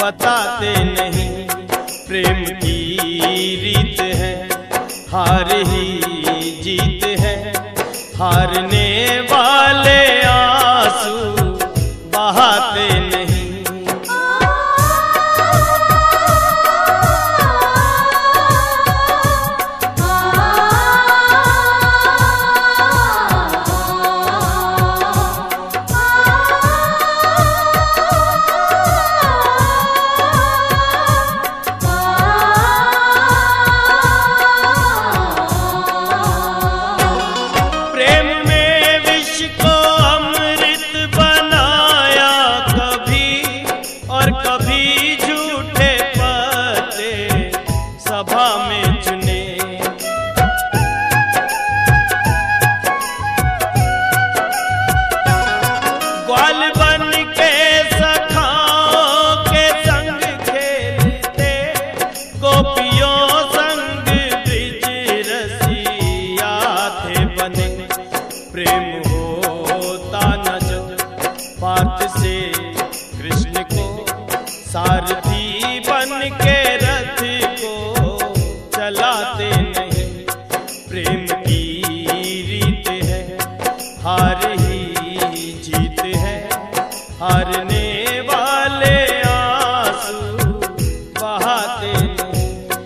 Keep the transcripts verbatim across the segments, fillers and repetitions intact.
बताते नहीं। प्रेम की रीत है हार ही जीत है, हारने वाले आंसू बहाते नहीं। सभा में चुने ग्वाल बन के सखाओं के संग खेलते, गोपियों संग ब्रिज रसिया थे बने। प्रेम होता न जो पार्थ से कृष्ण को, सारथी बन के रथ को चलाते नहीं। प्रेम की रीत है हार ही जीत है, हारने वाले आंसू बहाते नहीं।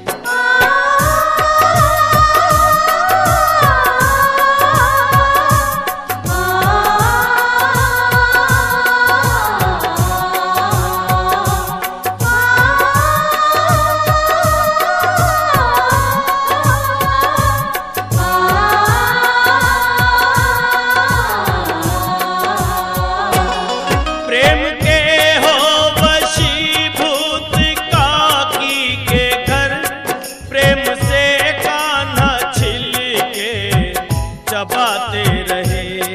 चबाते रहे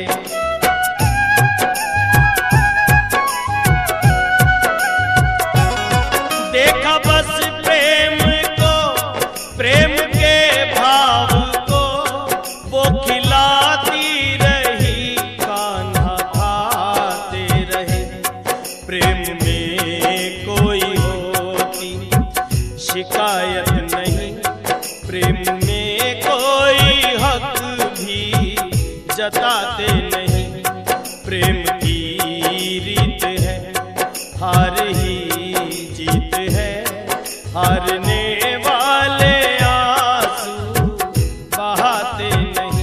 देखा बस प्रेम को, प्रेम के भाव को, वो खिलाती रही कान्हा खाते रहे। प्रेम में कोई होती शिकायत नहीं, प्रेम में कोई हक भी जताते नहीं। प्रेम की रीत है हार ही जीत है, हारने वाले आंसू बहाते नहीं।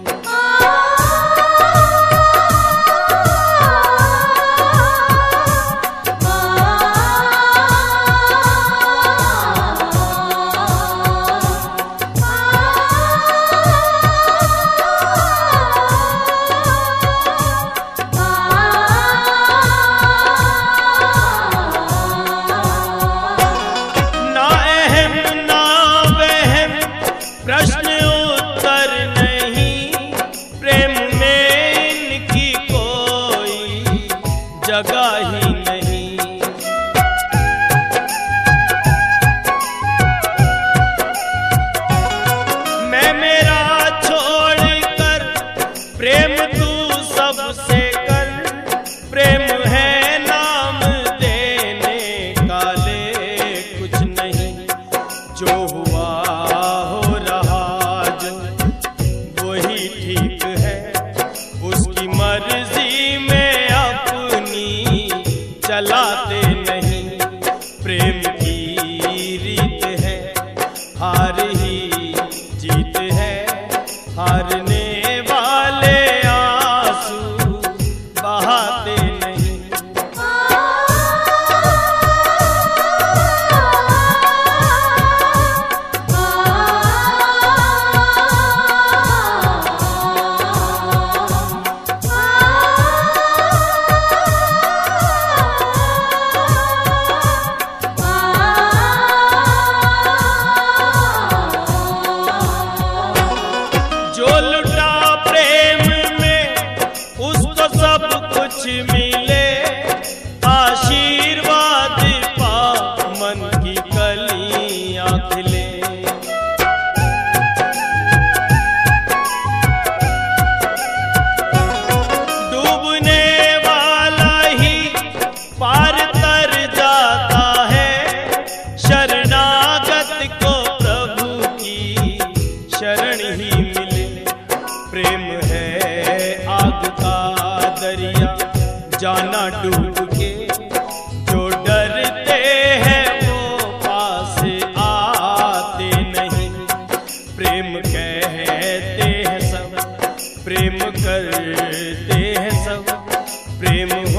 प्रश्न उत्तर नहीं, प्रेम में इनकी कोई जगह ही नहीं। मैं मेरा छोड़कर प्रेम तू सबसे कर, प्रेम है नाम देने का ले कुछ नहीं। जो हुआ ठीक है उसकी मर्जी में अपनी चलाते नहीं। प्रेम की रीत है हार ही जीत है, हारने वाले आंसू बहाते नहीं। मिले आशीर्वाद पा मन की कलियां खिले। डूबने वाला ही पार तर जाता है, जाना डूब के। जो डरते हैं वो पास आते नहीं। प्रेम कहते हैं सब, प्रेम करते हैं सब, प्रेम